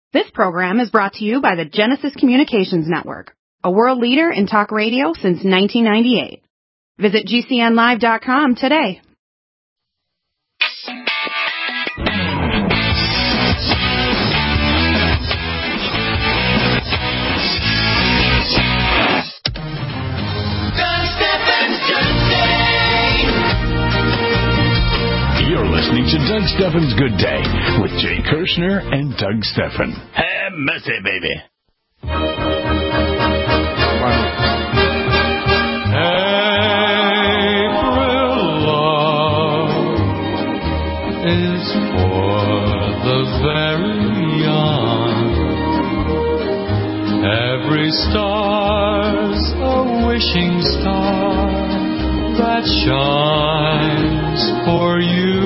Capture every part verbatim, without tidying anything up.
This program is brought to you by the Genesis Communications Network, a world leader in talk radio since nineteen ninety-eight. Visit G C N live dot com today. You're listening to Doug Stephan's Good Day with Jay Kirshner and Doug Stephan. Have mercy, baby. April love is for the very young. Every star's a wishing star that shines for you.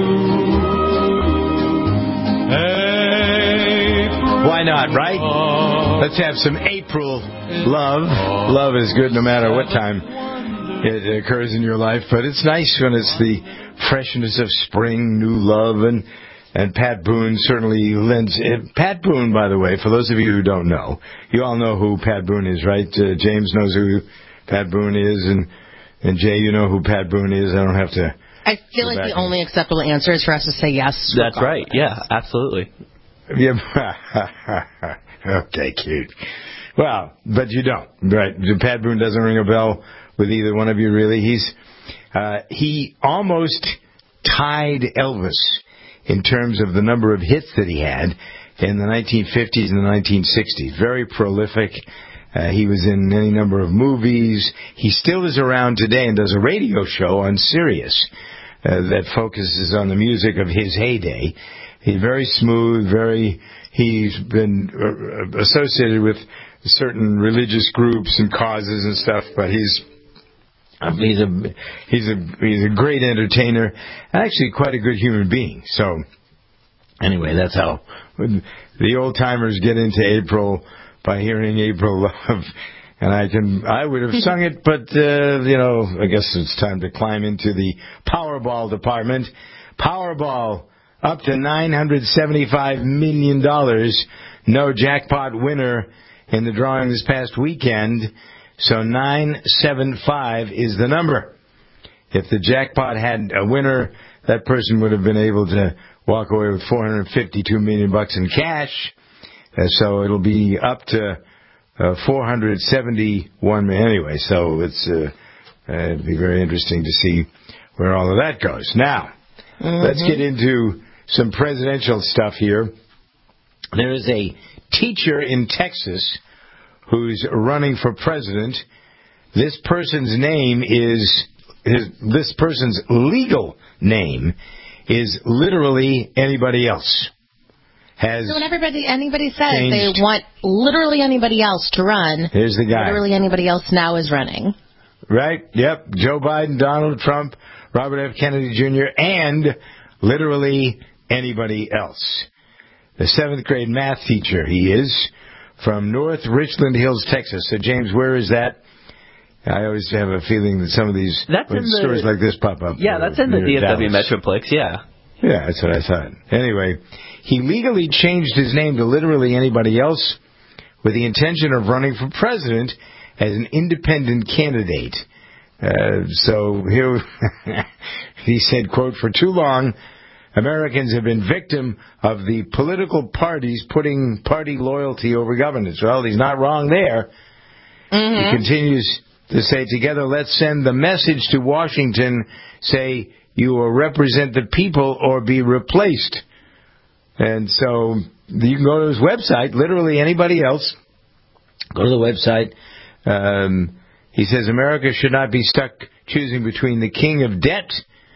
April Why not, right? Let's have some April love. Love is good no matter what time it occurs in your life, but it's nice when it's the freshness of spring, new love, and and Pat Boone certainly lends. Pat Boone, by the way, for those of you who don't know, you all know who Pat Boone is, right? Uh, James knows who Pat Boone is, and and Jay, you know who Pat Boone is. I don't have to. I feel like the only acceptable answer is for us to say yes. That's right. Yeah, absolutely. Yeah. Okay, cute. Well, but you don't, right? Pat Boone doesn't ring a bell with either one of you, really. He's uh, he almost tied Elvis in terms of the number of hits that he had in the nineteen fifties and the nineteen sixties. Very prolific. Uh, he was in any number of movies. He still is around today and does a radio show on Sirius uh, that focuses on the music of his heyday. He's very smooth, very. He's been uh, associated with certain religious groups and causes and stuff, but he's uh, he's a he's a he's a great entertainer, actually quite a good human being. So anyway, that's how the old timers get into April, by hearing April Love. And I can I would have sung it, but uh, you know, I guess it's time to climb into the Powerball department. Powerball up to nine hundred seventy-five million dollars. No jackpot winner in the drawing this past weekend. So nine seventy-five is the number. If the jackpot had a winner, that person would have been able to walk away with four hundred fifty-two million bucks in cash. Uh, so it'll be up to uh, four hundred seventy-one million. Anyway, so it's uh, uh, it'll be very interesting to see where all of that goes. Now, mm-hmm. let's get into some presidential stuff here. There is a teacher in Texas who's running for president. This person's name is, his, this person's legal name is literally anybody else. Has so when everybody, anybody says changed. They want literally anybody else to run, here's the guy. Literally anybody else now is running. Right? Yep. Joe Biden, Donald Trump, Robert F. Kennedy Junior, and literally anybody else. The seventh grade math teacher he is, from North Richland Hills, Texas. So, James, where is that? I always have a feeling that some of these that's in stories the, like this pop up. Yeah, that's in the D F W Dallas. Metroplex, yeah. Yeah, that's what I thought. Anyway, he legally changed his name to literally anybody else with the intention of running for president as an independent candidate. Uh, so here he said, quote, "For too long, Americans have been victim of the political parties putting party loyalty over governance." Well, he's not wrong there. Mm-hmm. He continues to say, "Together, let's send the message to Washington, say, you will represent the people or be replaced." And so you can go to his website, literally anybody else. Go to the website. Um, he says America should not be stuck choosing between the king of debt.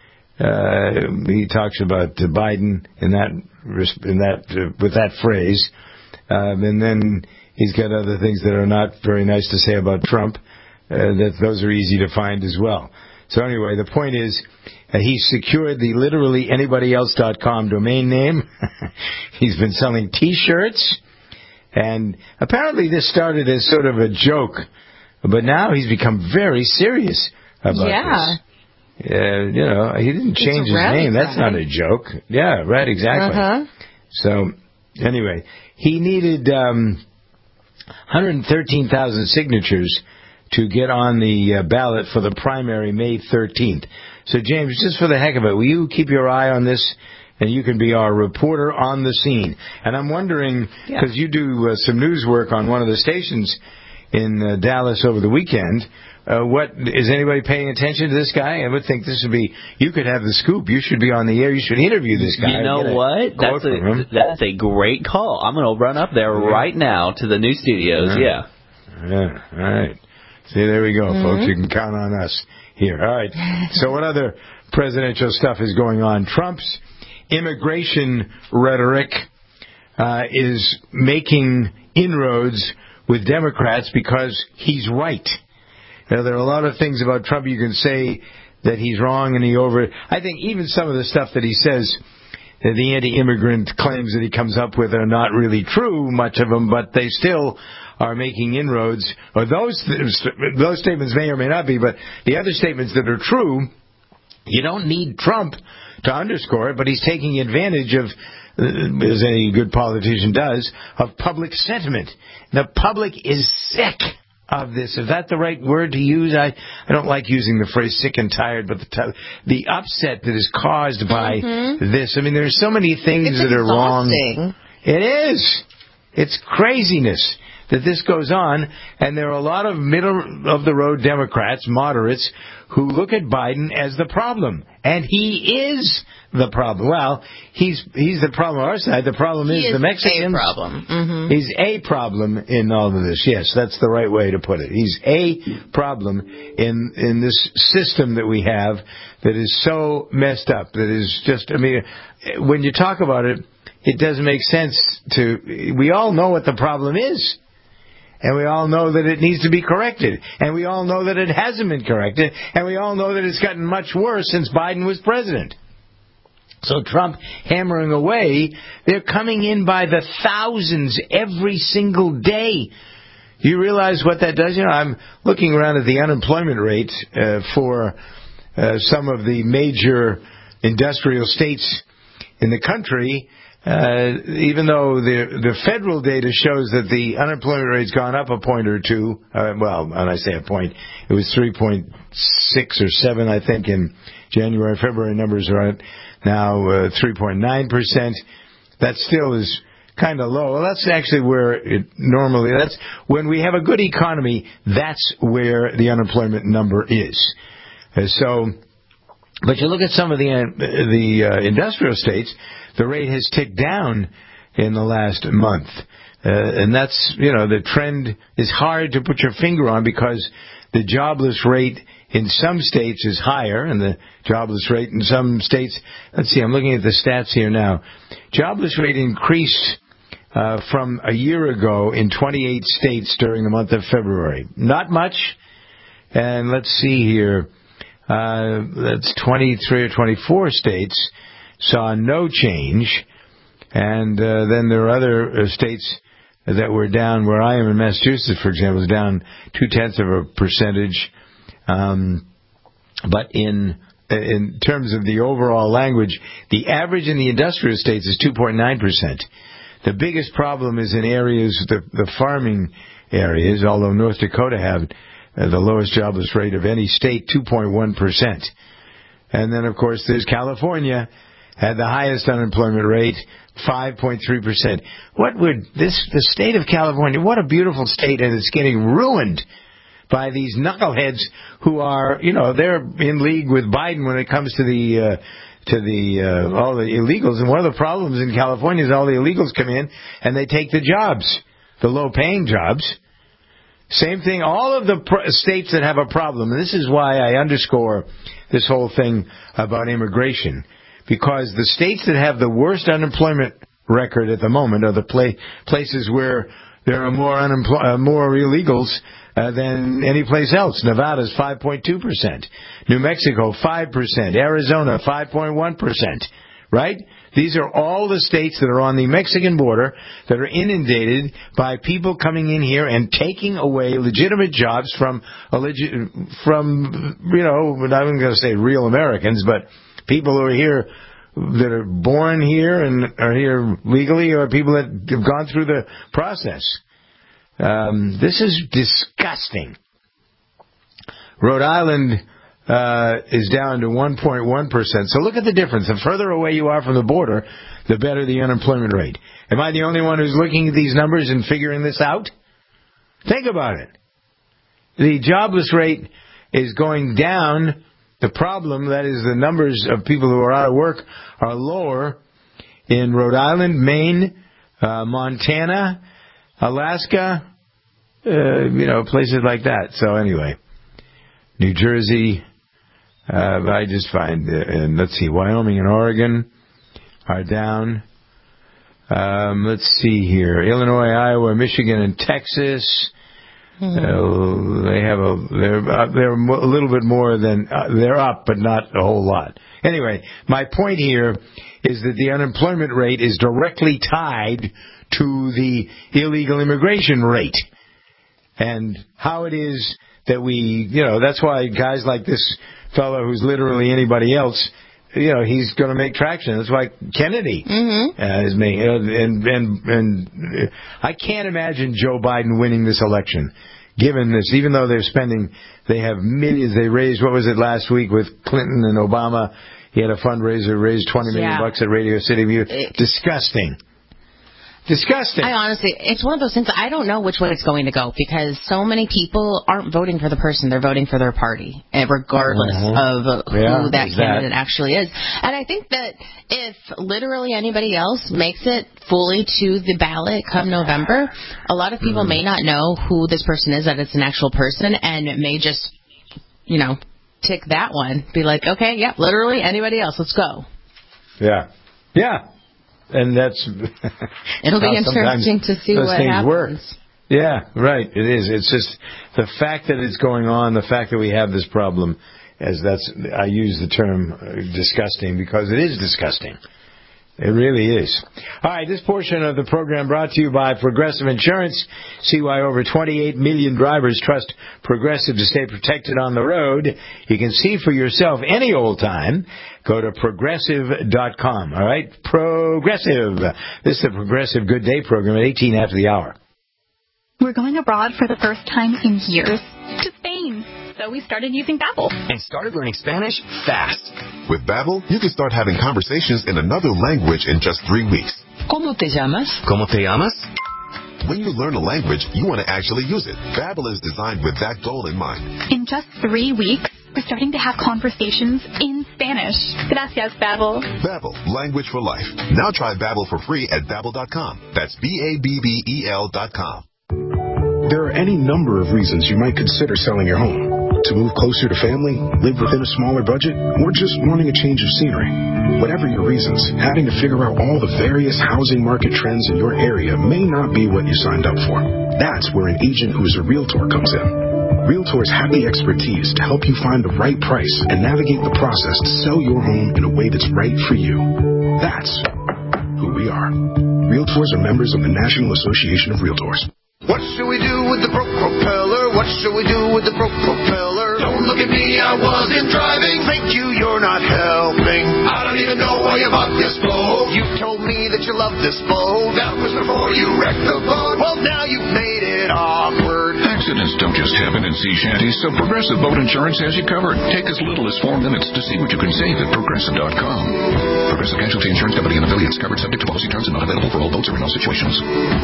Uh, he talks about uh, Biden in that in that uh, with that phrase, um, and then he's got other things that are not very nice to say about Trump. Uh, that those are easy to find as well. So anyway, the point is uh, he secured the literally anybody else dot com domain name. He's been selling T-shirts, and apparently this started as sort of a joke, but now he's become very serious about yeah. this. Uh, you know, he didn't change his name. That's not a joke. Yeah, right, exactly. Uh-huh. So anyway, he needed um, one hundred thirteen thousand signatures to get on the uh, ballot for the primary May thirteenth. So, James, just for the heck of it, will you keep your eye on this? And you can be our reporter on the scene. And I'm wondering, because yeah. you do uh, some news work on one of the stations in uh, Dallas over the weekend, uh, what is anybody paying attention to this guy? I would think this would be, you could have the scoop. You should be on the air. You should interview this guy. You know what? That's a, that's a great call. I'm going to run up there yeah. right now to the new studios. Right. Yeah. Yeah. All right. See, there we go, mm-hmm. folks. You can count on us here. All right. So what other presidential stuff is going on? Trump's immigration rhetoric uh, is making inroads with Democrats because he's right. Now, there are a lot of things about Trump you can say that he's wrong and he over... I think even some of the stuff that he says, uh, the anti-immigrant claims that he comes up with are not really true, much of them, but they still are making inroads. Or those those statements may or may not be, but the other statements that are true, you don't need Trump to underscore it, but he's taking advantage of, as any good politician does, of public sentiment. The public is sick of this. Is that the right word to use? I, I don't like using the phrase sick and tired, but the t- the upset that is caused by mm-hmm. this. I mean, there's so many things it's that exhausting. are wrong. It is. It's craziness that this goes on, and there are a lot of middle-of-the-road Democrats, moderates, who look at Biden as the problem. And he is the problem. Well, he's he's the problem on our side. The problem is, is the Mexicans. a problem. Mm-hmm. He's a problem in all of this. Yes, that's the right way to put it. He's a problem in in this system that we have that is so messed up, that is just, I mean, when you talk about it, it doesn't make sense to, we all know what the problem is. And we all know that it needs to be corrected. And we all know that it hasn't been corrected. And we all know that it's gotten much worse since Biden was president. So Trump hammering away, they're coming in by the thousands every single day. Do you realize what that does? You know, I'm looking around at the unemployment rate uh, for uh, some of the major industrial states in the country. Uh, even though the the federal data shows that the unemployment rate's gone up a point or two, uh, well, when I say a point, it was three point six or seven, I think, in January. February numbers are now uh, three point nine percent. That still is kind of low. Well, that's actually where it normally, that's when we have a good economy, that's where the unemployment number is. Uh, so, but you look at some of the uh, the uh, industrial states, the rate has ticked down in the last month. Uh, and that's, you know, the trend is hard to put your finger on because the jobless rate in some states is higher, and the jobless rate in some states, let's see, I'm looking at the stats here now. Jobless rate increased uh, from a year ago in twenty-eight states during the month of February. Not much. And let's see here. Uh, that's twenty-three or twenty-four states saw no change, and uh, then there are other uh, states that were down. Where I am in Massachusetts, for example, is down two-tenths of a percentage. Um, but in in terms of the overall language, the average in the industrial states is two point nine percent. The biggest problem is in areas, the, the farming areas, although North Dakota had uh, the lowest jobless rate of any state, two point one percent. And then, of course, there's California, had the highest unemployment rate, five point three percent. What would this, the state of California, what a beautiful state, and it's getting ruined by these knuckleheads who are, you know, they're in league with Biden when it comes to the, uh, to the, uh, all the illegals. And one of the problems in California is all the illegals come in and they take the jobs, the low paying jobs. Same thing, all of the pr- states that have a problem, and this is why I underscore this whole thing about immigration. Because the states that have the worst unemployment record at the moment are the pla- places where there are more unempl- uh, more illegals uh, than any place else. Nevada's five point two percent. New Mexico, five percent. Arizona, five point one percent. Right? These are all the states that are on the Mexican border that are inundated by people coming in here and taking away legitimate jobs from, a legi- from you know, I'm not going to say real Americans, but people who are here that are born here and are here legally, or people that have gone through the process. Um, this is disgusting. Rhode Island uh, is down to one point one percent. So look at the difference. The further away you are from the border, the better the unemployment rate. Am I the only one who's looking at these numbers and figuring this out? Think about it. The jobless rate is going down. The problem, that is, the numbers of people who are out of work are lower in Rhode Island, Maine, uh, Montana, Alaska, uh, you know, places like that. So anyway, New Jersey, uh, I just find, uh, and let's see, Wyoming and Oregon are down. Um, let's see here, Illinois, Iowa, Michigan, and Texas. Mm-hmm. Uh, they have a they're uh, they're a little bit more than uh, they're up, but not a whole lot. Anyway, my point here is that the unemployment rate is directly tied to the illegal immigration rate, and how it is that we, you know, that's why guys like this fellow who's literally anybody else, you know, he's going to make traction. That's why Kennedy mm-hmm. uh, is making, uh, and and and I can't imagine Joe Biden winning this election, given this. Even though they're spending, they have millions. They raised, what was it last week with Clinton and Obama? He had a fundraiser, raised twenty million yeah. bucks at Radio City View. It, Disgusting. Disgusting. I honestly, it's one of those things that I don't know which way it's going to go, because so many people aren't voting for the person, they're voting for their party, regardless uh-huh. of who yeah, that candidate that. actually is. And I think that if literally anybody else makes it fully to the ballot come November, a lot of people mm. may not know who this person is, that it's an actual person, and it may just, you know, tick that one. Be like, okay, yeah, literally anybody else, let's go. Yeah. Yeah. And that's it'll be interesting to see what happens. Work. Yeah, right. It is. It's just the fact that it's going on, the fact that we have this problem, as that's I use the term uh, disgusting because it is disgusting. It really is. All right, this portion of the program brought to you by Progressive Insurance. See why over twenty-eight million drivers trust Progressive to stay protected on the road. You can see for yourself any old time. Go to progressive dot com. All right? Progressive. This is the Progressive Good Day program at eighteen after the hour. We're going abroad for the first time in years to Spain. So we started using Babbel. And started learning Spanish fast. With Babbel, you can start having conversations in another language in just three weeks. ¿Cómo te llamas? ¿Cómo te llamas? When you learn a language, you want to actually use it. Babbel is designed with that goal in mind. In just three weeks, we're starting to have conversations in Spanish. Gracias, Babbel. Babbel, language for life. Now try Babbel for free at Babbel dot com. That's B A B B E L dot com. There are any number of reasons you might consider selling your home. To move closer to family, live within a smaller budget, or just wanting a change of scenery. Whatever your reasons, having to figure out all the various housing market trends in your area may not be what you signed up for. That's where an agent who is a realtor comes in. Realtors have the expertise to help you find the right price and navigate the process to sell your home in a way that's right for you. That's who we are. Realtors are members of the National Association of Realtors. What should we do with the broke propeller? What should we do with the broke propeller? Don't look at me, I wasn't driving. Thank you, you're not helping. I don't even know why you bought this boat. You told me that you loved this boat. That was before you wrecked the boat. Well, now you've made it awkward. Accidents don't just happen in sea shanties, so Progressive Boat Insurance has you covered. Take as little as four minutes to see what you can save at Progressive dot com. Progressive Casualty Insurance Company and affiliates, covered subject to policy terms and not available for all boats or in all situations.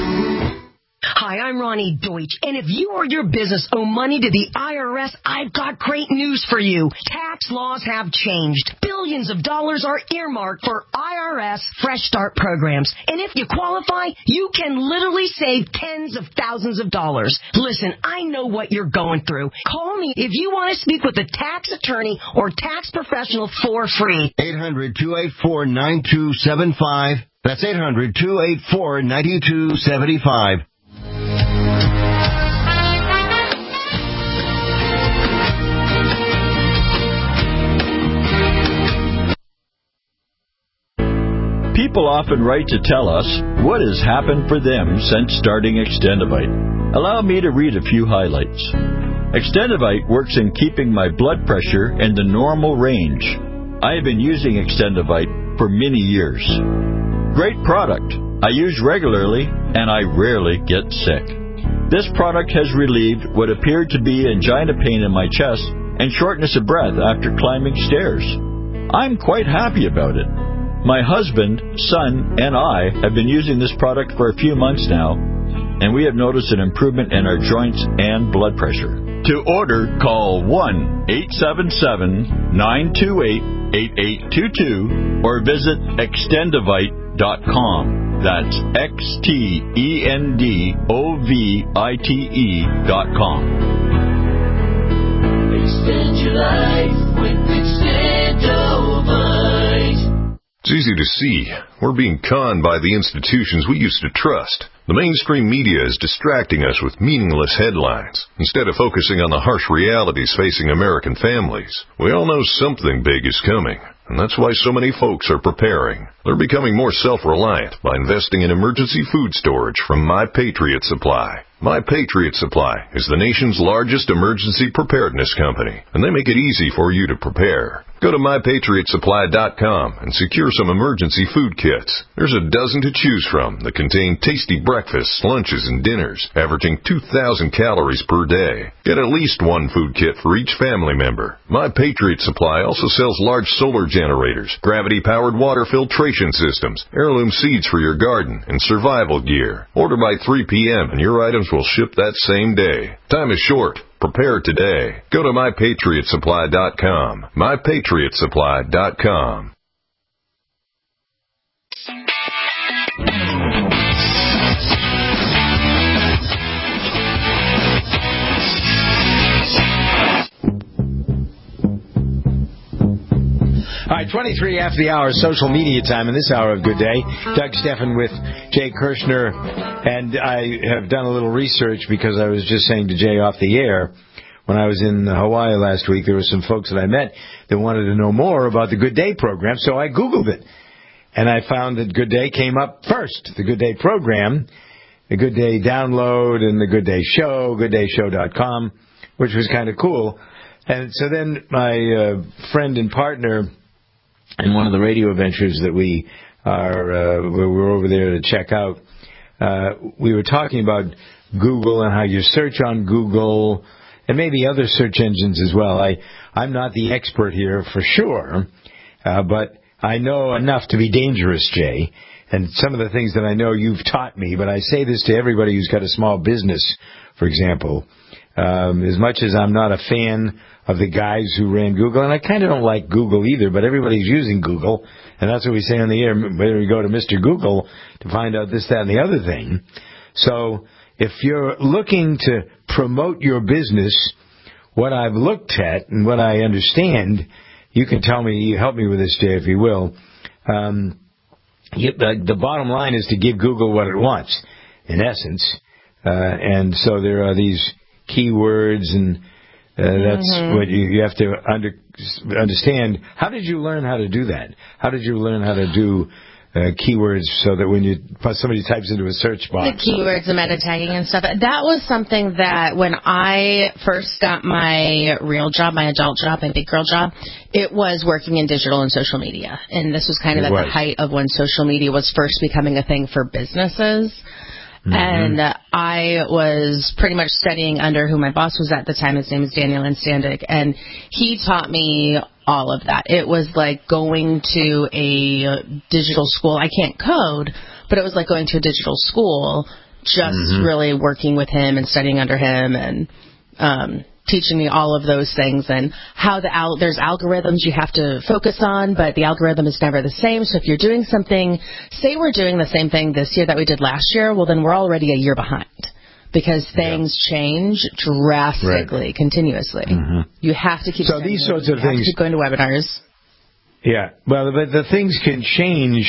Hi, I'm Ronnie Deutsch, and if you or your business owe money to the I R S, I've got great news for you. Tax laws have changed. Billions of dollars are earmarked for I R S Fresh Start programs. And if you qualify, you can literally save tens of thousands of dollars. Listen, I know what you're going through. Call me if you want to speak with a tax attorney or tax professional for free. eight hundred, two eight four, nine two seven five. That's eight hundred, two eight four, nine two seven five. People often write to tell us what has happened for them since starting Extendivite. Allow me to read a few highlights. Extendivite works in keeping my blood pressure in the normal range. I have been using Extendivite for many years. Great product. I use regularly, and I rarely get sick. This product has relieved what appeared to be angina pain in my chest and shortness of breath after climbing stairs. I'm quite happy about it. My husband, son, and I have been using this product for a few months now, and we have noticed an improvement in our joints and blood pressure. To order, call one eight seven seven, nine two eight, eight eight two two or visit extendovite dot com. That's X T E N D O V I T E dot com. Extend your life with Extendovite. It's easy to see. We're being conned by the institutions we used to trust. The mainstream media is distracting us with meaningless headlines instead of focusing on the harsh realities facing American families. We all know something big is coming, and that's why so many folks are preparing. They're becoming more self-reliant by investing in emergency food storage from My Patriot Supply. My Patriot Supply is the nation's largest emergency preparedness company, and they make it easy for you to prepare. Go to my patriot supply dot com and secure some emergency food kits. There's a dozen to choose from that contain tasty breakfasts, lunches, and dinners, averaging two thousand calories per day. Get at least one food kit for each family member. My Patriot Supply also sells large solar generators, gravity-powered water filtration systems, heirloom seeds for your garden, and survival gear. Order by three p.m. and your items will ship that same day. Time is short. Prepare today. Go to my patriot supply dot com. my patriot supply dot com. All right, twenty-three after the hour, social media time in this hour of Good Day. Doug Steffen with Jay Kirshner, and I have done a little research because I was just saying to Jay off the air, when I was in Hawaii last week, there were some folks that I met that wanted to know more about the Good Day program, so I Googled it. And I found that Good Day came up first, the Good Day program, the Good Day download, and the Good Day show, good day show dot com, which was kind of cool. And so then my uh, friend and partner in one of the radio adventures that we are, uh, we were over there to check out, uh, we were talking about Google and how you search on Google and maybe other search engines as well. I, I'm not the expert here for sure, uh, but I know enough to be dangerous, Jay. And some of the things that I know you've taught me, but I say this to everybody who's got a small business, for example. Um, as much as I'm not a fan of the guys who ran Google, and I kind of don't like Google either, but everybody's using Google, and that's what we say on the air, where we go to Mister Google to find out this, that, and the other thing. So if you're looking to promote your business, what I've looked at and what I understand, you can tell me, you help me with this, Jay, if you will. Um, you, the, the bottom line is to give Google what it wants, in essence. Uh, and so there are these keywords, and uh, that's mm-hmm. what you, you have to under, understand. How did you learn how to do that? How did you learn how to do uh, keywords so that when you somebody types into a search box, the keywords, the meta tagging and stuff? That was something that when I first got my real job, my adult job, my big girl job, it was working in digital and social media, and this was kind of it at was. the height of when social media was first becoming a thing for businesses. Mm-hmm. And uh, I was pretty much studying under who my boss was at the time. His name is Daniel Instandic, and he taught me all of that. It was like going to a digital school. I can't code, but it was like going to a digital school, just mm-hmm. really working with him and studying under him and um, teaching me all of those things and how the al- there's algorithms you have to focus on, but the algorithm is never the same. So if you're doing something, say we're doing the same thing this year that we did last year, well, then we're already a year behind because things yeah. change drastically, right. continuously. Mm-hmm. You have to keep so these sorts of you things. Have to keep going to webinars. Yeah, well, but the things can change,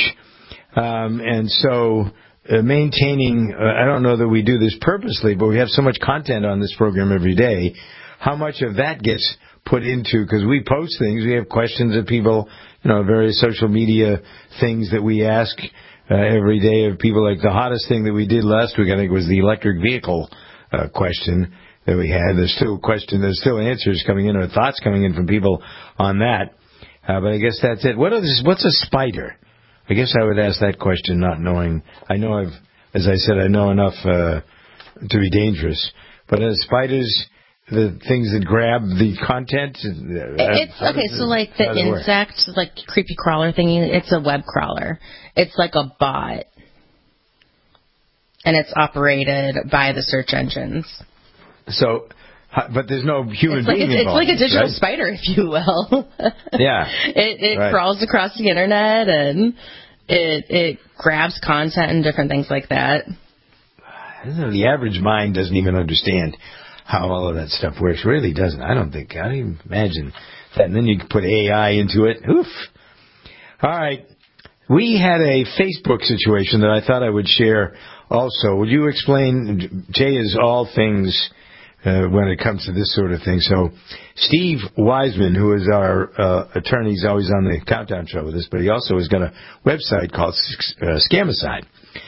um, and so uh, maintaining. Uh, I don't know that we do this purposely, but we have so much content on this program every day. How much of that gets put into, because we post things, we have questions of people, you know, various social media things that we ask uh, every day of people. Like the hottest thing that we did last week, I think, was the electric vehicle uh, question that we had. There's still question, there's still answers coming in or thoughts coming in from people on that. Uh, but I guess that's it. What is, what's a spider? I guess I would ask that question not knowing. I know I've, as I said, I know enough uh, to be dangerous. But are spiders the things that grab the content? It's okay. So like the insect, like creepy crawler thingy, it's a web crawler. It's like a bot, and it's operated by the search engines. So, but there's no human it's like being a, involved. It's like a digital right? spider, if you will. Yeah. It it right. crawls across the internet and it it grabs content and different things like that. The average mind doesn't even understand how all of that stuff works. Really doesn't. I don't think. I don't even imagine that. And then you can put A I into it. Oof. All right. We had a Facebook situation that I thought I would share also. Would you explain? Jay is all things uh, when it comes to this sort of thing. So Steve Wiseman, who is our uh, attorney, he's always on the Countdown Show with us, but he also has got a website called uh, Scamicide.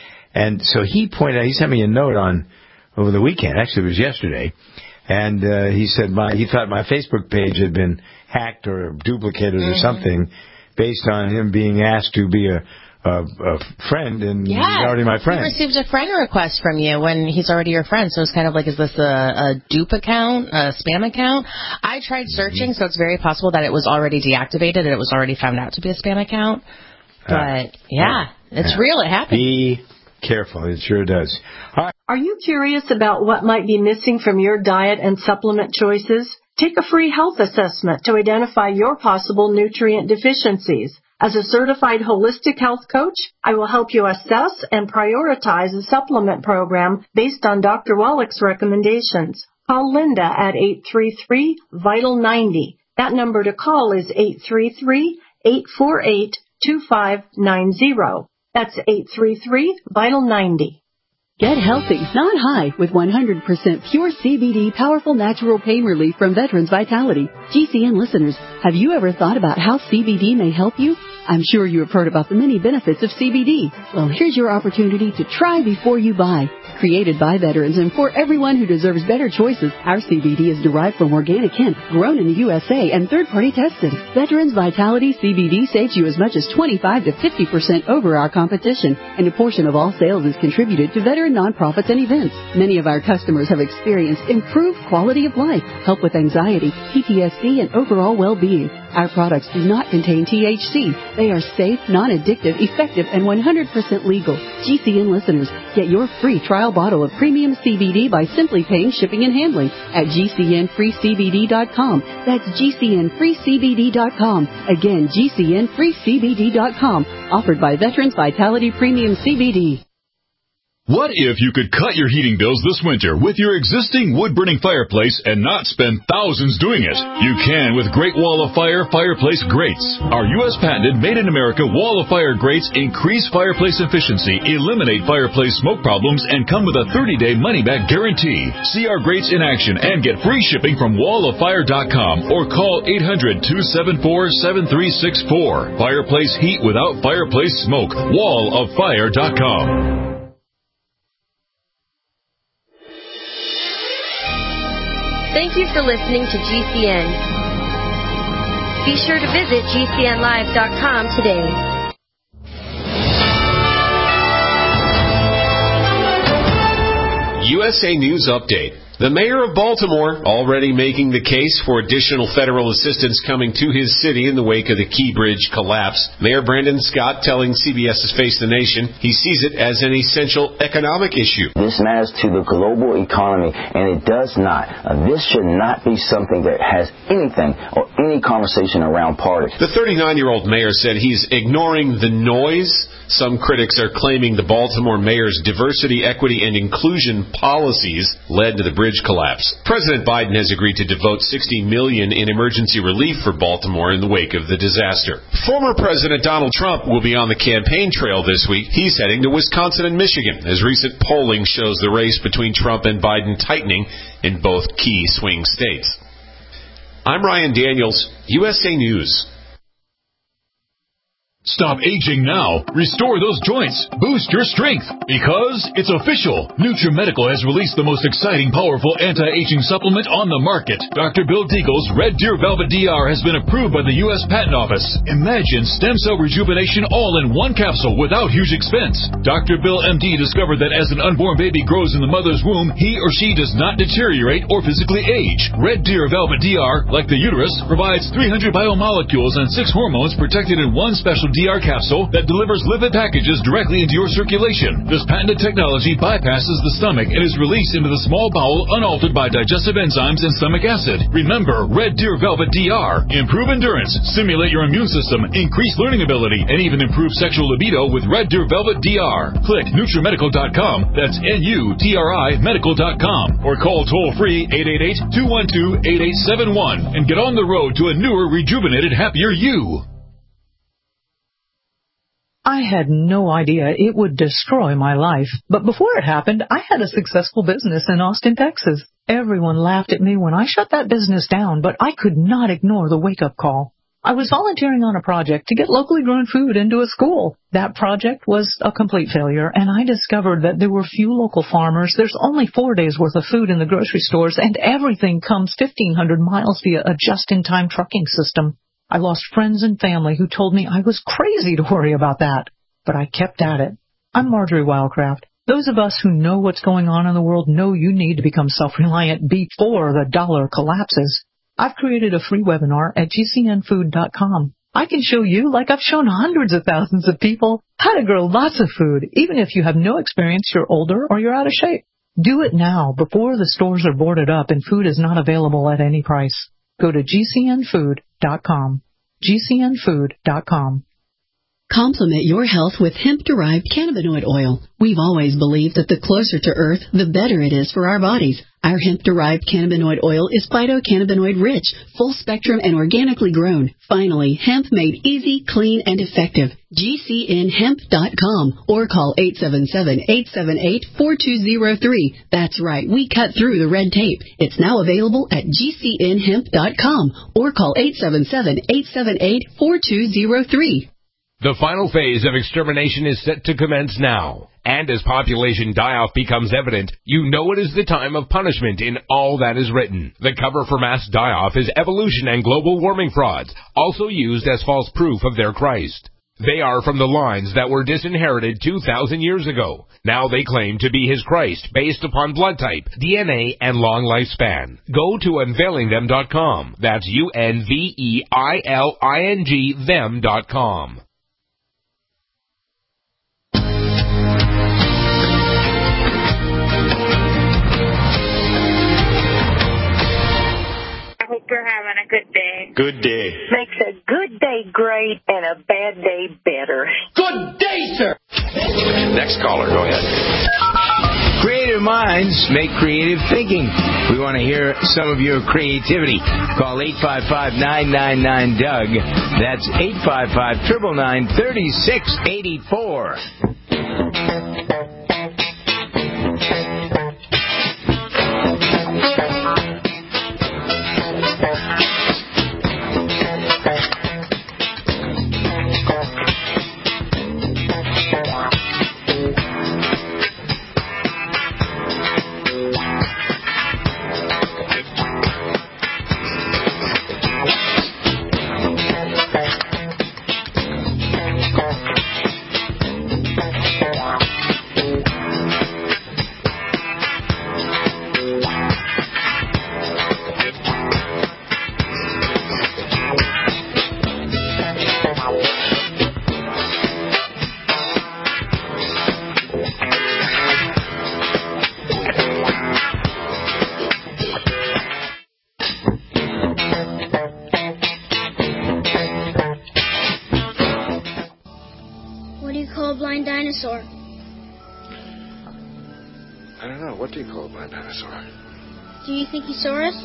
And so he pointed out, he sent me a note on over the weekend, actually it was yesterday, and uh, he said my he thought my Facebook page had been hacked or duplicated mm-hmm. or something based on him being asked to be a, a, a friend, and yeah, he's already my friend. He received a friend request from you when he's already your friend, so it's kind of like, is this a, a dupe account, a spam account? I tried searching, mm-hmm. so it's very possible that it was already deactivated and it was already found out to be a spam account. But, uh, yeah, it's yeah. real, it happened. Be careful, it sure does. All right. Are you curious about what might be missing from your diet and supplement choices? Take a free health assessment to identify your possible nutrient deficiencies. As a certified holistic health coach, I will help you assess and prioritize a supplement program based on Doctor Wallach's recommendations. Call Linda at eight three three, vital ninety. That number to call is eight three three, eight four eight, two five nine zero. That's eight three three, vital ninety. Get healthy, not high, with one hundred percent pure C B D powerful natural pain relief from Veterans Vitality. G C N listeners, have you ever thought about how C B D may help you? I'm sure you have heard about the many benefits of C B D. Well, here's your opportunity to try before you buy. Created by veterans and for everyone who deserves better choices, our C B D is derived from organic hemp, grown in the U S A and third-party tested. Veterans Vitality C B D saves you as much as twenty-five to fifty percent over our competition, and a portion of all sales is contributed to veteran nonprofits and events. Many of our customers have experienced improved quality of life, help with anxiety, P T S D, and overall well-being. Our products do not contain T H C. They are safe, non-addictive, effective, and one hundred percent legal. G C N listeners, get your free trial bottle of premium C B D by simply paying shipping and handling at G C N free C B D dot com. That's G C N free C B D dot com. Again, G C N free C B D dot com. Offered by Veterans Vitality Premium C B D. What if you could cut your heating bills this winter with your existing wood-burning fireplace and not spend thousands doing it? You can with Great Wall of Fire fireplace grates. Our U S patented made-in-America Wall of Fire grates increase fireplace efficiency, eliminate fireplace smoke problems, and come with a thirty-day money-back guarantee. See our grates in action and get free shipping from wall of fire dot com or call eight hundred, two seven four, seven three six four. Fireplace heat without fireplace smoke. wall of fire dot com. Thank you for listening to G C N. Be sure to visit G C N live dot com today. U S A News Update. The mayor of Baltimore already making the case for additional federal assistance coming to his city in the wake of the Key Bridge collapse. Mayor Brandon Scott telling C B S's Face the Nation he sees it as an essential economic issue. This matters to the global economy, and it does not. Uh, this should not be something that has anything or any conversation around party. The thirty-nine-year-old mayor said he's ignoring the noise. Some critics are claiming the Baltimore mayor's diversity, equity, and inclusion policies led to the bridge collapse. President Biden has agreed to devote sixty million dollars in emergency relief for Baltimore in the wake of the disaster. Former President Donald Trump will be on the campaign trail this week. He's heading to Wisconsin and Michigan, as recent polling shows the race between Trump and Biden tightening in both key swing states. I'm Ryan Daniels, U S A News. Stop aging now. Restore those joints. Boost your strength. Because it's official. NutriMedical has released the most exciting, powerful anti-aging supplement on the market. Doctor Bill Deagle's Red Deer Velvet D R has been approved by the U S Patent Office. Imagine stem cell rejuvenation all in one capsule without huge expense. Doctor Bill M D discovered that as an unborn baby grows in the mother's womb, he or she does not deteriorate or physically age. Red Deer Velvet D R, like the uterus, provides three hundred biomolecules and six hormones protected in one special D R capsule that delivers lipid packages directly into your circulation. This patented technology bypasses the stomach and is released into the small bowel unaltered by digestive enzymes and stomach acid. Remember, Red Deer Velvet D R. Improve endurance, stimulate your immune system, increase learning ability, and even improve sexual libido with Red Deer Velvet D R. Click NutriMedical dot com, that's N U T R I medical dot com, or call toll-free eight eight eight, two one two, eight eight seven one and get on the road to a newer, rejuvenated, happier you. I had no idea it would destroy my life, but before it happened, I had a successful business in Austin, Texas. Everyone laughed at me when I shut that business down, but I could not ignore the wake-up call. I was volunteering on a project to get locally grown food into a school. That project was a complete failure, and I discovered that there were few local farmers. There's only four days' worth of food in the grocery stores, and everything comes fifteen hundred miles via a just-in-time trucking system. I lost friends and family who told me I was crazy to worry about that, but I kept at it. I'm Marjorie Wildcraft. Those of us who know what's going on in the world know you need to become self-reliant before the dollar collapses. I've created a free webinar at G C N food dot com. I can show you, like I've shown hundreds of thousands of people, how to grow lots of food, even if you have no experience, you're older, or you're out of shape. Do it now, before the stores are boarded up and food is not available at any price. Go to G C N food dot com. G C N food dot com. Complement your health with hemp-derived cannabinoid oil. We've always believed that the closer to Earth, the better it is for our bodies. Our hemp-derived cannabinoid oil is phytocannabinoid-rich, full-spectrum, and organically grown. Finally, hemp made easy, clean, and effective. G C N hemp dot com or call eight seven seven, eight seven eight, four two zero three. That's right, we cut through the red tape. It's now available at G C N hemp dot com or call eight seven seven, eight seven eight, four two zero three. The final phase of extermination is set to commence now. And as population die-off becomes evident, you know it is the time of punishment in all that is written. The cover for mass die-off is evolution and global warming frauds, also used as false proof of their Christ. They are from the lines that were disinherited two thousand years ago. Now they claim to be his Christ based upon blood type, D N A, and long lifespan. Go to unveiling them dot com. That's U N V E I L I N G them dot com. I hope you're having a good day. Good day. Makes a good day great and a bad day better. Good day, sir. Next caller, go ahead. Creative minds make creative thinking. We want to hear some of your creativity. Call eight five five, nine nine nine, D O U G. That's eight five five, nine nine nine, three six eight four. Dinosaur. I don't know. What do you call a blind dinosaur? Do you think he saw us?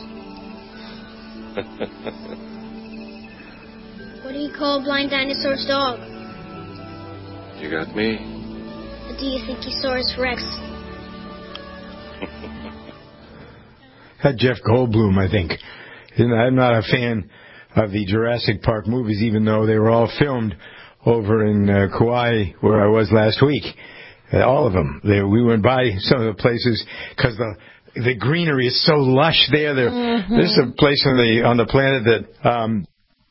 What do you call a blind dinosaur's dog? You got me. What do you think he saw us, Rex? That Jeff Goldblum, I think. I'm not a fan of the Jurassic Park movies, even though they were all filmed over in uh, Kauai, where I was last week. Uh, all of them. They, we went by some of the places because the the greenery is so lush there. there mm-hmm. There's a place on the on the planet that um,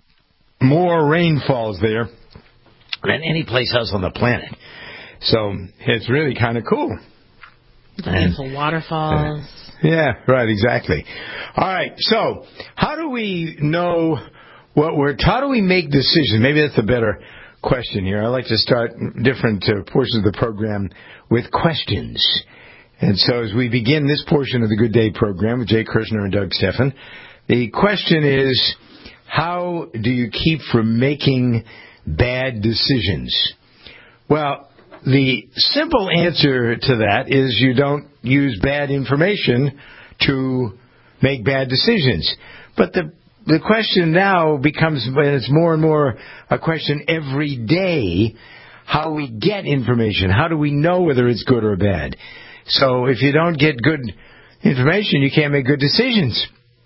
more rain falls there than any place else on the planet. So it's really kind of cool. Beautiful and, waterfalls. Uh, yeah, right, exactly. All right, so how do we know what we're... How do we make decisions? Maybe that's a better question here. I like to start different uh, portions of the program with questions. And so as we begin this portion of the Good Day program with Jay Kirshner and Doug Steffen, the question is, how do you keep from making bad decisions? Well, the simple answer to that is you don't use bad information to make bad decisions. But the the question now becomes, and it's more and more a question every day, how we get information. How do we know whether it's good or bad? So if you don't get good information, you can't make good decisions.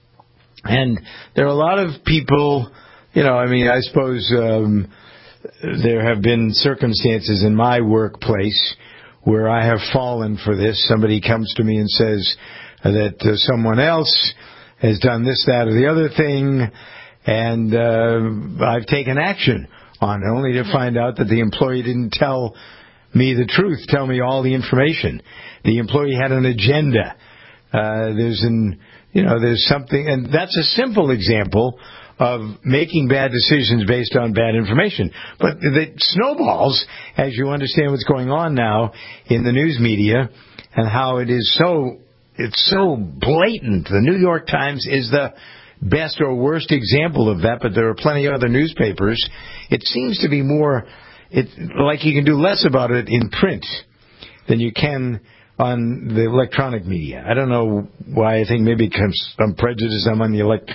And there are a lot of people, you know, I mean, I suppose um, there have been circumstances in my workplace where I have fallen for this. Somebody comes to me and says that uh, someone else has done this, that, or the other thing, and uh, I've taken action on it, only to find out that the employee didn't tell me the truth, tell me all the information. The employee had an agenda. Uh, there's an, you know, there's something, and that's a simple example of making bad decisions based on bad information. But it snowballs as you understand what's going on now in the news media and how it is so, it's so blatant. The New York Times is the best or worst example of that, but there are plenty of other newspapers. It seems to be more, it, like you can do less about it in print than you can on the electronic media. I don't know why. I think maybe because I'm prejudiced. I'm on the elect.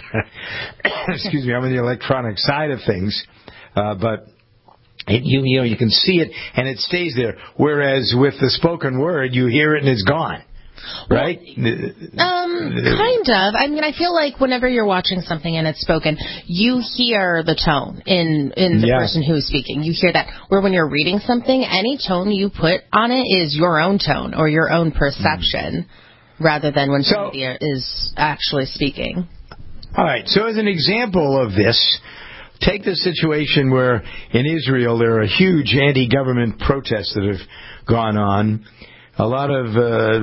excuse me. I'm on the electronic side of things, uh, but it, you, you know you can see it and it stays there. Whereas with the spoken word, you hear it and it's gone. Right? Um, kind of. I mean, I feel like whenever you're watching something and it's spoken, you hear the tone in, in the yeah. person who is speaking. You hear that. Where when you're reading something, any tone you put on it is your own tone or your own perception, mm. rather than when so, somebody is actually speaking. All right. So as an example of this, take the situation where in Israel there are huge anti-government protests that have gone on. A lot of,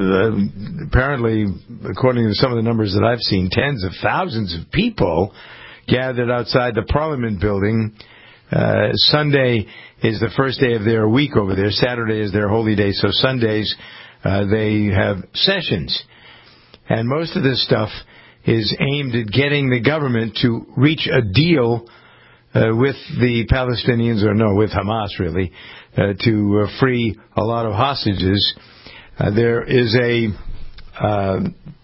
uh, apparently, according to some of the numbers that I've seen, tens of thousands of people gathered outside the Parliament building. Uh, Sunday is the first day of their week over there. Saturday is their holy day. So Sundays, uh, they have sessions. And most of this stuff is aimed at getting the government to reach a deal uh, with the Palestinians, or no, with Hamas, really, uh, to uh, free a lot of hostages. Uh, there is a, uh,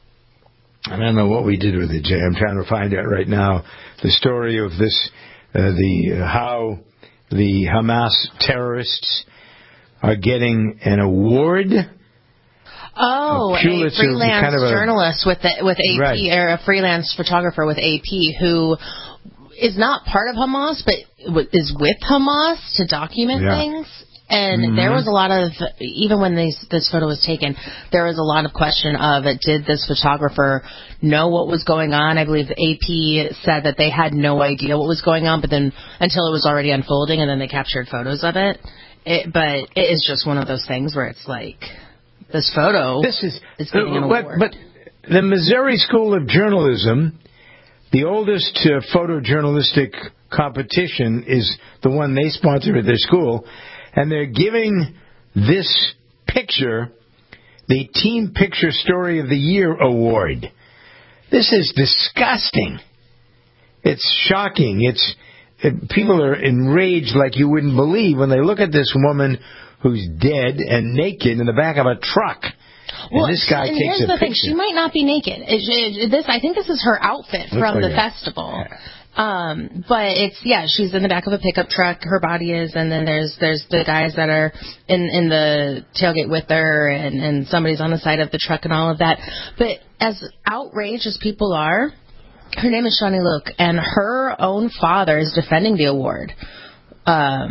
I don't know what we did with it, Jay. I'm trying to find out right now the story of this, uh, the uh, how the Hamas terrorists are getting an award. Oh, a, a freelance kind of a, journalist with the, with A P, right. or a freelance photographer with A P who is not part of Hamas, but is with Hamas to document yeah. things. And mm-hmm. there was a lot of, even when these, this photo was taken, there was a lot of question of, did this photographer know what was going on? I believe the A P said that they had no idea what was going on, but then until it was already unfolding, and then they captured photos of it. it but it is just one of those things where it's like, this photo this is, is getting an award. But, but the Missouri School of Journalism, the oldest uh, photojournalistic competition, is the one they sponsor at their school. And they're giving this picture the Team Picture Story of the Year award. This is disgusting. It's shocking. It's it, people are enraged like you wouldn't believe when they look at this woman who's dead and naked in the back of a truck. Well, and this guy and takes here's a the picture. Thing. She might not be naked. It, it, this, I think this is her outfit Looks from like the a, festival. Yeah. Um, but it's, yeah, she's in the back of a pickup truck, her body is, and then there's there's the guys that are in, in the tailgate with her, and, and somebody's on the side of the truck and all of that. But as outraged as people are, her name is Shani Luke, and her own father is defending the award. Um,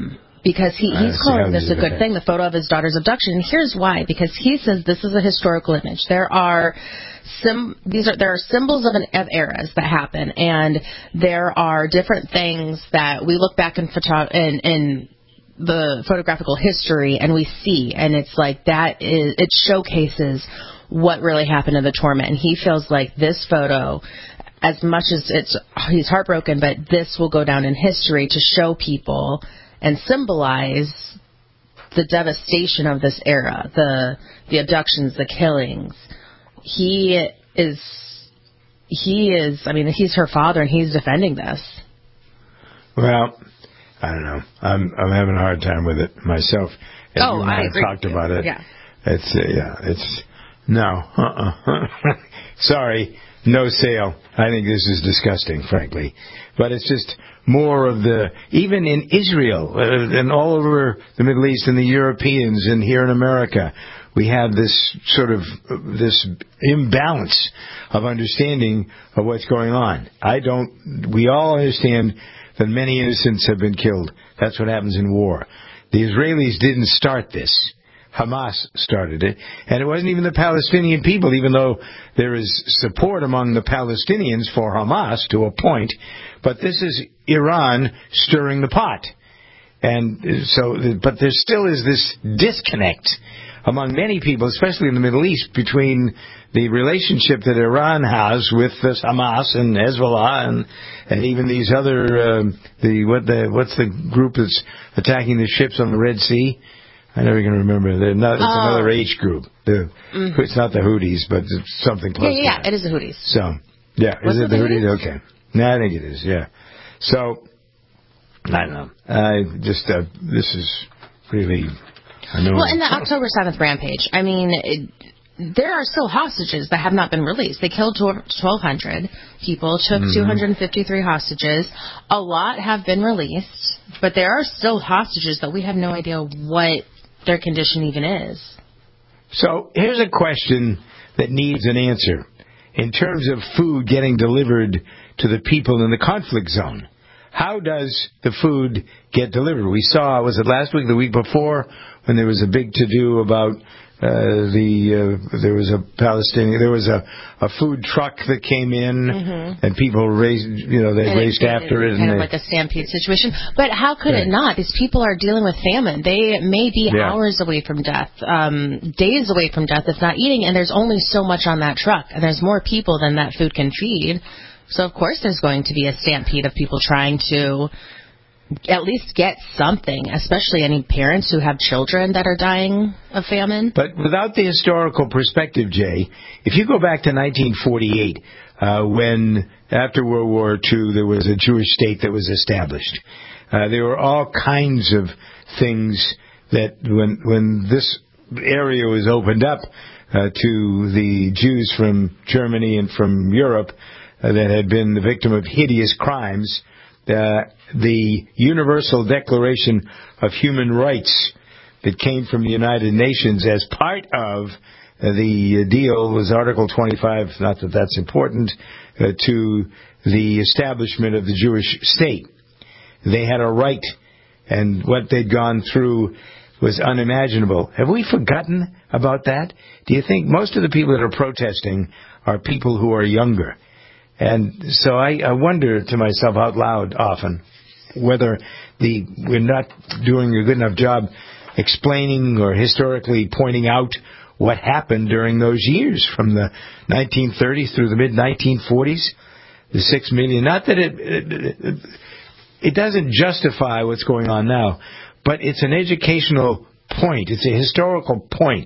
because he, he's uh, calling this a good thing, the photo of his daughter's abduction. And here's why. Because he says this is a historical image. There are some these are there are symbols of, an, of eras that happen, and there are different things that we look back in photo in, in the photographical history and we see, and it's like that is it showcases what really happened in the torment. And he feels like this photo, as much as it's he's heartbroken, but this will go down in history to show people and symbolize the devastation of this era, the the abductions, the killings. He is, he is, I mean, he's her father, and he's defending this. Well, I don't know. I'm I'm having a hard time with it myself. As oh, you and I, I agree talked about it. Yeah. It's uh, yeah. It's no. Uh-uh. Sorry, no sale. I think this is disgusting, frankly. But it's just more of the, even in Israel uh, and all over the Middle East and the Europeans and here in America, we have this sort of, uh, this imbalance of understanding of what's going on. I don't, we all understand that many innocents have been killed. That's what happens in war. The Israelis didn't start this. Hamas started it, and it wasn't even the Palestinian people, even though there is support among the Palestinians for Hamas to a point, but this is Iran stirring the pot. And so, but there still is this disconnect among many people, especially in the Middle East, between the relationship that Iran has with this Hamas and Hezbollah and, and even these other, uh, the, what the, what's the group that's attacking the ships on the Red Sea? I never can remember. They're not, it's oh. another age group. The, mm-hmm. It's not the Houthis, but it's something close yeah, yeah, to that. it is the Houthis. So, yeah. Was is it, it the the Houthis? Houthis? Okay. No, I think it is, yeah. So, I don't know. I just, uh, this is really annoying. Well, in the October seventh rampage, I mean, it, there are still hostages that have not been released. They killed twelve hundred people, took mm-hmm. two hundred fifty-three hostages. A lot have been released, but there are still hostages that we have no idea what their condition even is. So here's a question that needs an answer. In terms of food getting delivered to the people in the conflict zone, how does the food get delivered? We saw, was it last week, the week before, when there was a big to-do about uh, the, uh, there was a Palestinian, there was a, a food truck that came in, mm-hmm. and people raced, you know, they and raced it, after it. Kind and of they, like a stampede situation. But how could yeah. it not? These people are dealing with famine. They may be yeah. hours away from death, um, days away from death if not eating, and there's only so much on that truck, and there's more people than that food can feed. So, of course, there's going to be a stampede of people trying to at least get something, especially any parents who have children that are dying of famine. But without the historical perspective, Jay, if you go back to nineteen forty-eight, uh, when after World War Two there was a Jewish state that was established, uh, there were all kinds of things that when when this area was opened up uh, to the Jews from Germany and from Europe, Uh, that had been the victim of hideous crimes, uh, the Universal Declaration of Human Rights that came from the United Nations as part of uh, the deal was Article twenty-five, not that that's important, uh, to the establishment of the Jewish state. They had a right, and what they'd gone through was unimaginable. Have we forgotten about that? Do you think most of the people that are protesting are people who are younger? And so I, I wonder to myself out loud often whether the we're not doing a good enough job explaining or historically pointing out what happened during those years from the nineteen thirties through the mid nineteen forties, the six million. Not that it, it, it, it doesn't justify what's going on now, but it's an educational point. It's a historical point.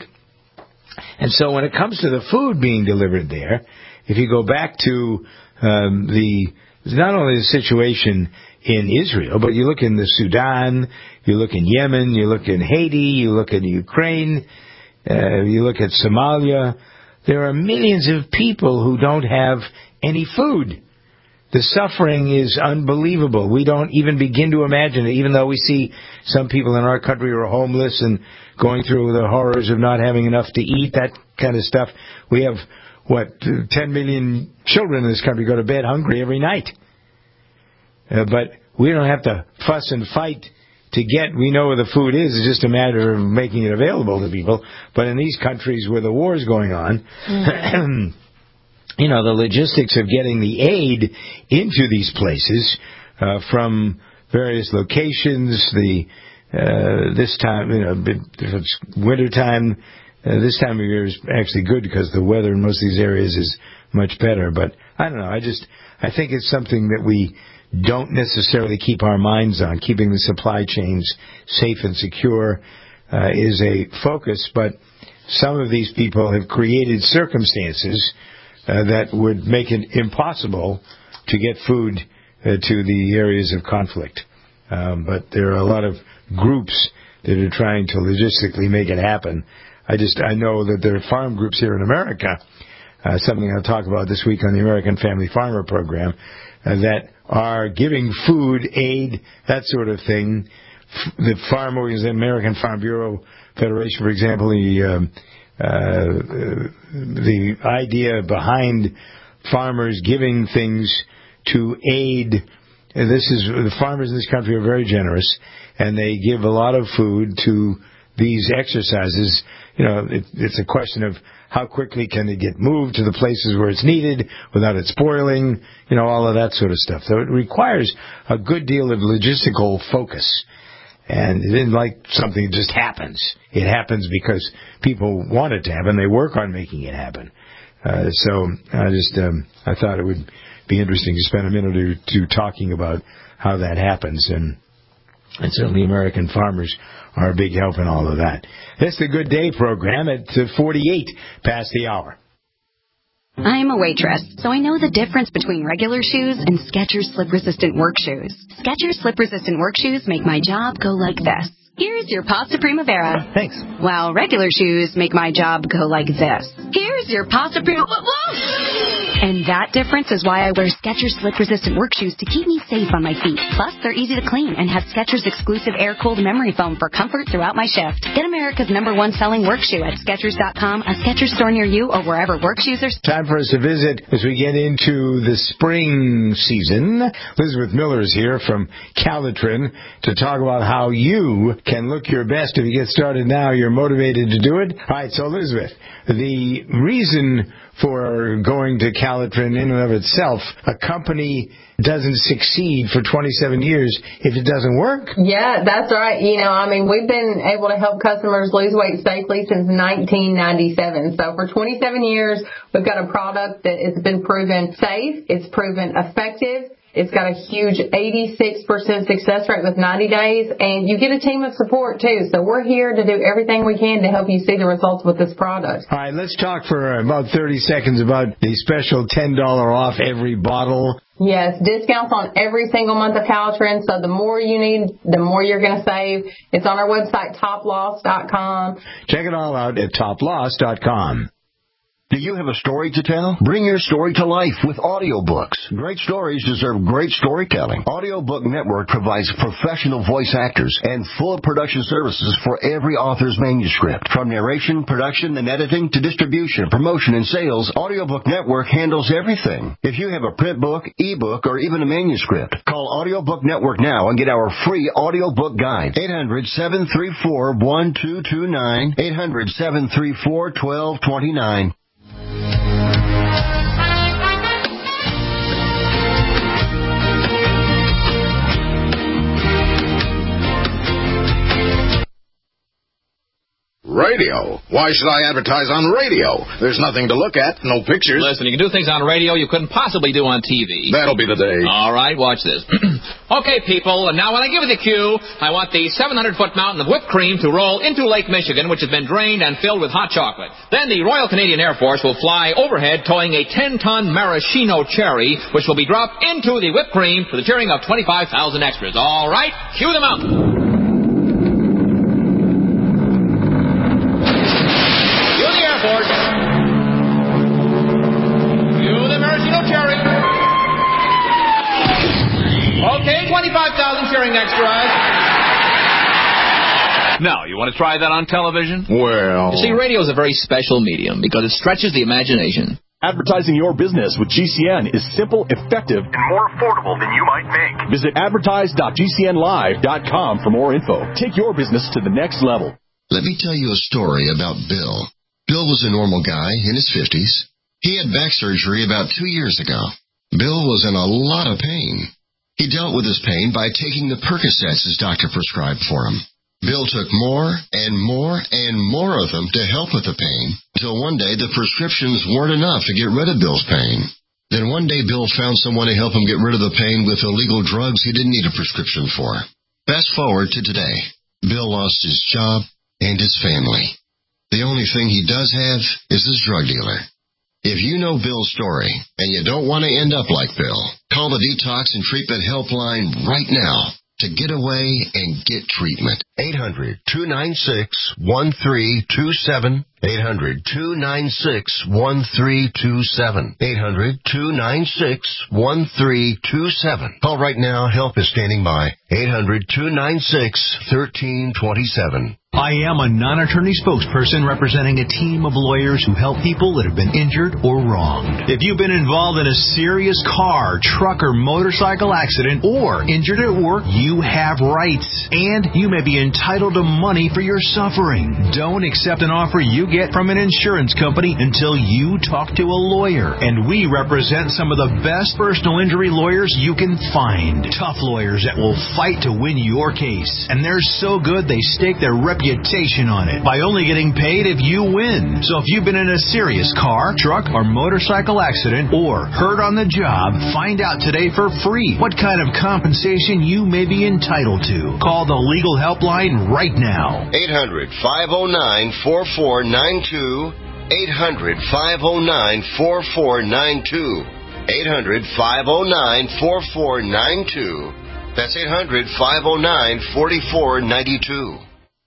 And so when it comes to the food being delivered there, if you go back to um, the not only the situation in Israel, but you look in the Sudan, you look in Yemen, you look in Haiti, you look in Ukraine, uh, you look at Somalia, there are millions of people who don't have any food. The suffering is unbelievable. We don't even begin to imagine it, even though we see some people in our country who are homeless and going through the horrors of not having enough to eat, that kind of stuff. We have, what, ten million children in this country go to bed hungry every night. Uh, but we don't have to fuss and fight to get, we know where the food is. It's just a matter of making it available to people. But in these countries where the war is going on, mm-hmm. you know, the logistics of getting the aid into these places uh, from various locations, the uh, this time, you know, if it's winter time, uh, this time of year is actually good because the weather in most of these areas is much better. But I don't know. I just I think it's something that we don't necessarily keep our minds on. Keeping the supply chains safe and secure uh, is a focus, but some of these people have created circumstances uh, that would make it impossible to get food uh, to the areas of conflict. Um, but there are a lot of groups that are trying to logistically make it happen. I just I know that there are farm groups here in America, uh, something I'll talk about this week on the American Family Farmer Program, uh, that are giving food, aid, that sort of thing. F- the farm organization, American Farm Bureau Federation, for example, the um, uh, the idea behind farmers giving things to aid. And this is the farmers in this country are very generous, and they give a lot of food to these exercises. You know, it, it's a question of how quickly can it get moved to the places where it's needed without it spoiling, you know, all of that sort of stuff. So it requires a good deal of logistical focus. And it isn't like something that just happens. It happens because people want it to happen. They work on making it happen. Uh, so I just, um, I thought it would be interesting to spend a minute or two talking about how that happens. And, and certainly American farmers are a big help in all of that. This is the Good Day program at forty-eight past the hour. I'm a waitress, so I know the difference between regular shoes and Skechers slip-resistant work shoes. Skechers slip-resistant work shoes make my job go like this. Here's your pasta primavera. Thanks. While regular shoes make my job go like this. Here's your pasta primavera. And that difference is why I wear Skechers slip-resistant work shoes to keep me safe on my feet. Plus, they're easy to clean and have Skechers exclusive air-cooled memory foam for comfort throughout my shift. Get America's number one selling work shoe at Skechers dot com, a Skechers store near you, or wherever work shoes are. Time for us to visit as we get into the spring season. Elizabeth Miller is here from Calitrin to talk about how you can look your best. If you get started now, you're motivated to do it. All right, so Elizabeth, the reason for going to Calitrin in and of itself, a company doesn't succeed for twenty-seven years if it doesn't work. Yeah, that's right. You know, I mean, we've been able to help customers lose weight safely since nineteen ninety-seven. So for twenty-seven years, we've got a product that has been proven safe. It's proven effective. It's got a huge eighty-six percent success rate with ninety days, and you get a team of support, too. So we're here to do everything we can to help you see the results with this product. All right, let's talk for about thirty seconds about the special ten dollars off every bottle. Yes, discounts on every single month of Calitrin, so the more you need, the more you're going to save. It's on our website, top loss dot com. Check it all out at top loss dot com. Do you have a story to tell? Bring your story to life with audiobooks. Great stories deserve great storytelling. Audiobook Network provides professional voice actors and full production services for every author's manuscript. From narration, production, and editing to distribution, promotion, and sales, Audiobook Network handles everything. If you have a print book, ebook, or even a manuscript, call Audiobook Network now and get our free audiobook guide. eight hundred, seven three four, one two two nine, eight hundred, seven three four, one two two nine. Radio? Why should I advertise on radio? There's nothing to look at, no pictures. Listen, you can do things on radio you couldn't possibly do on T V. That'll be the day. All right, watch this. Okay, people, and now when I give you the cue, I want the seven hundred foot mountain of whipped cream to roll into Lake Michigan, which has been drained and filled with hot chocolate. Then the Royal Canadian Air Force will fly overhead towing a ten ton maraschino cherry, which will be dropped into the whipped cream for the cheering of twenty-five thousand extras. All right, cue the mountain. Okay, twenty-five thousand cheering extras. Now, you want to try that on television? Well... You see, radio is a very special medium because it stretches the imagination. Advertising your business with G C N is simple, effective, and more affordable than you might think. Visit advertise dot g c n live dot com for more info. Take your business to the next level. Let me tell you a story about Bill. Bill was a normal guy in his fifties. He had back surgery about two years ago. Bill was in a lot of pain. He dealt with his pain by taking the Percocets his doctor prescribed for him. Bill took more and more and more of them to help with the pain, until one day the prescriptions weren't enough to get rid of Bill's pain. Then one day Bill found someone to help him get rid of the pain with illegal drugs he didn't need a prescription for. Fast forward to today. Bill lost his job and his family. The only thing he does have is his drug dealer. If you know Bill's story and you don't want to end up like Bill, call the Detox and Treatment Helpline right now to get away and get treatment. eight hundred, two nine six, one three two seven. eight hundred, two nine six, one three two seven. eight hundred, two nine six, one three two seven. Call right now. Help is standing by. eight hundred, two nine six, one three two seven. I am a non-attorney spokesperson representing a team of lawyers who help people that have been injured or wronged. If you've been involved in a serious car, truck, or motorcycle accident or injured at work, you have rights, and you may be entitled to money for your suffering. Don't accept an offer you get from an insurance company until you talk to a lawyer, and we represent some of the best personal injury lawyers you can find. Tough lawyers that will fight to win your case, and they're so good they stake their reputation on it by only getting paid if you win. So if you've been in a serious car, truck, or motorcycle accident or hurt on the job, find out today for free what kind of compensation you may be entitled to. Call the legal helpline right now. eight hundred, five oh nine, four four nine two. eight hundred, five oh nine, four four nine two. eight hundred, five oh nine, four four nine two. That's eight hundred, five oh nine, four four nine two.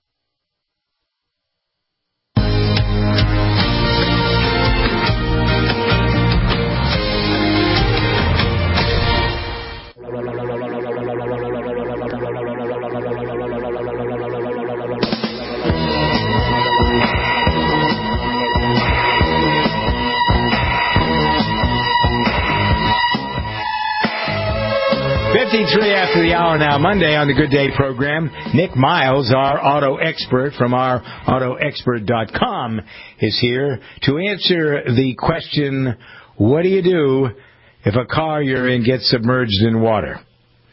fifty-three after the hour now, Monday on the Good Day program. Nick Miles, our auto expert from our auto expert dot com, is here to answer the question, what do you do if a car you're in gets submerged in water?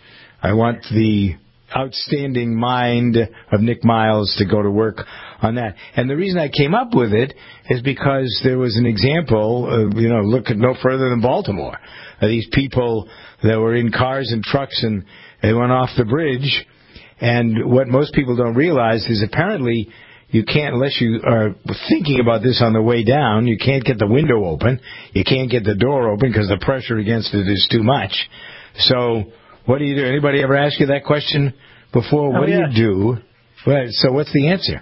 I want the outstanding mind of Nick Miles to go to work on that. And the reason I came up with it is because there was an example, of, you know, look at no further than Baltimore. Uh, these people that were in cars and trucks and they went off the bridge. And what most people don't realize is apparently you can't, unless you are thinking about this on the way down, you can't get the window open. You can't get the door open because the pressure against it is too much. So what do you do? Anybody ever ask you that question before? Oh, what yeah. do you do? Well, so what's the answer?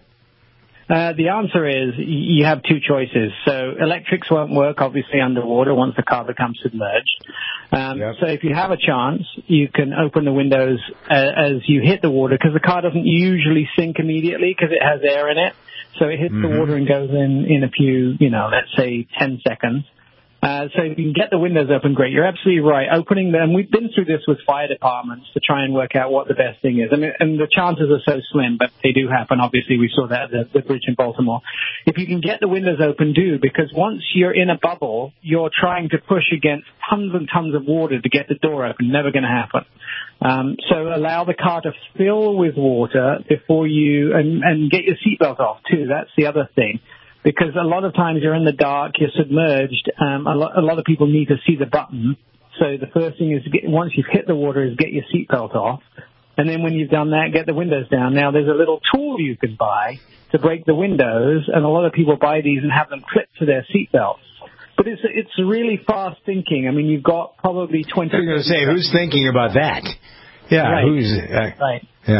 Uh, the answer is you have two choices. So electrics won't work, obviously, underwater once the car becomes submerged. Um, yep. So if you have a chance, you can open the windows uh, as you hit the water, because the car doesn't usually sink immediately because it has air in it. So it hits mm-hmm. the water and goes in in a few, you know, let's say ten seconds. Uh, so if you can get the windows open, great. You're absolutely right. Opening them, we've been through this with fire departments to try and work out what the best thing is. I mean, and the chances are so slim, but they do happen. Obviously, we saw that at the, the bridge in Baltimore. If you can get the windows open, do, because once you're in a bubble, you're trying to push against tons and tons of water to get the door open. Never going to happen. Um, so allow the car to fill with water before you, and, and get your seatbelt off too. That's the other thing. Because a lot of times you're in the dark, you're submerged. Um, a, lot, a lot of people need to see the button. So the first thing is, to get, once you've hit the water, is get your seatbelt off. And then when you've done that, get the windows down. Now, there's a little tool you can buy to break the windows, and a lot of people buy these and have them clipped to their seatbelts. But it's it's really fast thinking. I mean, you've got probably twenty... I was going to say, who's thinking about that? Yeah, right. who's... Uh, right. Yeah.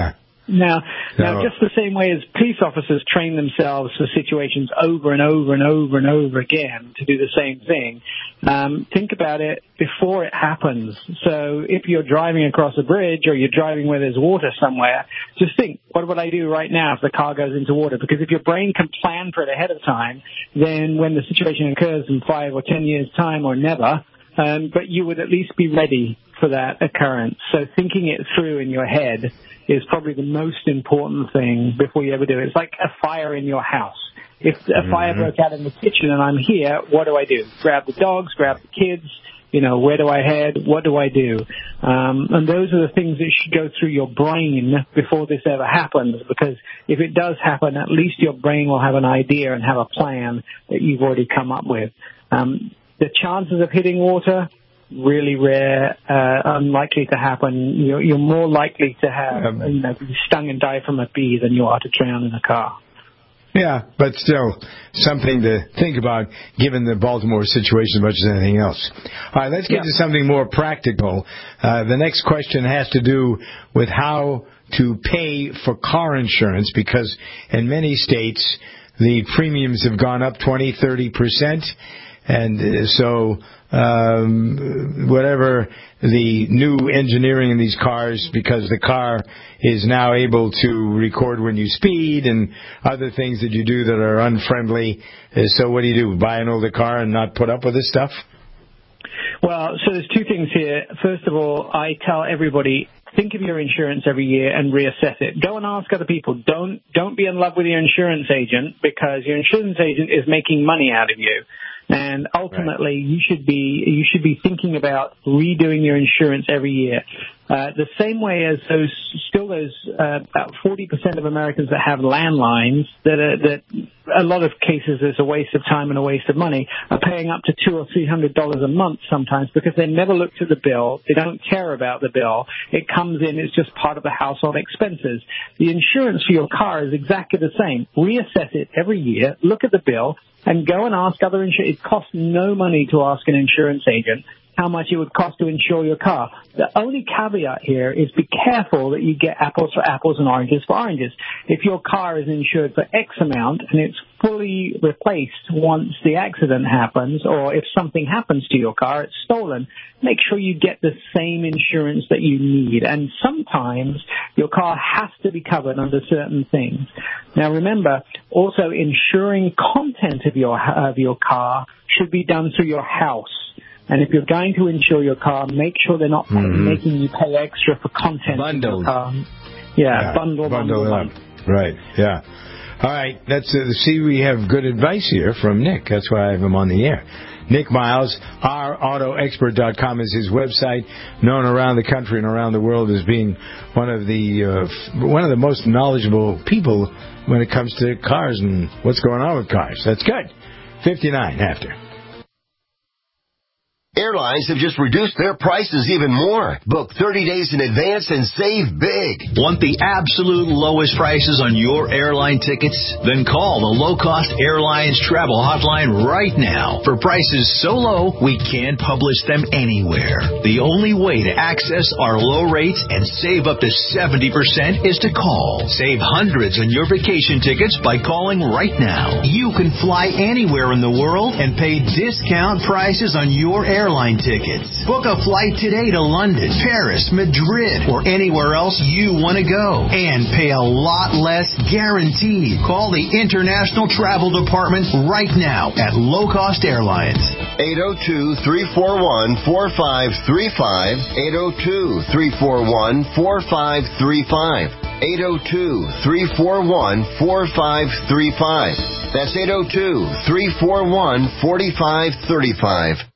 Now, now, No. just the same way as police officers train themselves for situations over and over and over and over again to do the same thing, um, think about it before it happens. So if you're driving across a bridge or you're driving where there's water somewhere, just think, what would I do right now if the car goes into water? Because if your brain can plan for it ahead of time, then when the situation occurs in five or ten years' time or never, um, but you would at least be ready for that occurrence. So thinking it through in your head is probably the most important thing before you ever do it. It's like a fire in your house. If a mm-hmm. fire broke out in the kitchen and I'm here, what do I do? Grab the dogs, grab the kids, you know, where do I head? What do I do? Um, and those are the things that should go through your brain before this ever happens, because if it does happen, at least your brain will have an idea and have a plan that you've already come up with. Um, the chances of hitting water, really rare, uh, unlikely to happen. You're, you're more likely to have, um, you know, be stung and die from a bee than you are to drown in a car. Yeah, but still something to think about given the Baltimore situation as much as anything else. All right, let's get yeah. to something more practical. Uh, the next question has to do with how to pay for car insurance, because in many states the premiums have gone up twenty, thirty percent. And uh, so um, whatever the new engineering in these cars, because the car is now able to record when you speed and other things that you do that are unfriendly. Uh, so what do you do? Buy an older car and not put up with this stuff? Well, so there's two things here. First of all, I tell everybody, think of your insurance every year and reassess it. Go and ask other people. Don't don't be in love with your insurance agent, because your insurance agent is making money out of you. And ultimately, right. you should be you should be thinking about redoing your insurance every year. Uh, the same way as those still those uh, about forty percent of Americans that have landlines, that are, that a lot of cases is a waste of time and a waste of money, are paying up to two or three hundred dollars a month sometimes because they never looked at the bill. They don't care about the bill. It comes in; it's just part of the household expenses. The insurance for your car is exactly the same. Reassess it every year. Look at the bill. And go and ask other insurance. It costs no money to ask an insurance agent how much it would cost to insure your car. The only caveat here is be careful that you get apples for apples and oranges for oranges. If your car is insured for X amount and it's fully replaced once the accident happens, or if something happens to your car, it's stolen, make sure you get the same insurance that you need. And sometimes your car has to be covered under certain things. Now remember, also insuring content of your, of your car should be done through your house. And if you're going to insure your car, make sure they're not mm-hmm. making you pay extra for content Bundled. of your car. Yeah, yeah bundle, bundle, bundle. Right, yeah. All right, that's uh, see, we have good advice here from Nick. That's why I have him on the air. Nick Miles, our auto expert dot com is his website, known around the country and around the world as being one of the uh, one of the most knowledgeable people when it comes to cars and what's going on with cars. That's good. fifty-nine after. Airlines have just reduced their prices even more. Book thirty days in advance and save big. Want the absolute lowest prices on your airline tickets? Then call the Low Cost Airlines Travel Hotline right now. For prices so low, we can't publish them anywhere. The only way to access our low rates and save up to seventy percent is to call. Save hundreds on your vacation tickets by calling right now. You can fly anywhere in the world and pay discount prices on your airline airline tickets. Book a flight today to London, Paris, Madrid, or anywhere else you want to go, and pay a lot less guaranteed. Call the International Travel Department right now at Low Cost Airlines. eight oh two, three four one, four five three five. eight oh two, three four one, four five three five. eight oh two, three four one, four five three five. That's eight oh two, three four one, four five three five.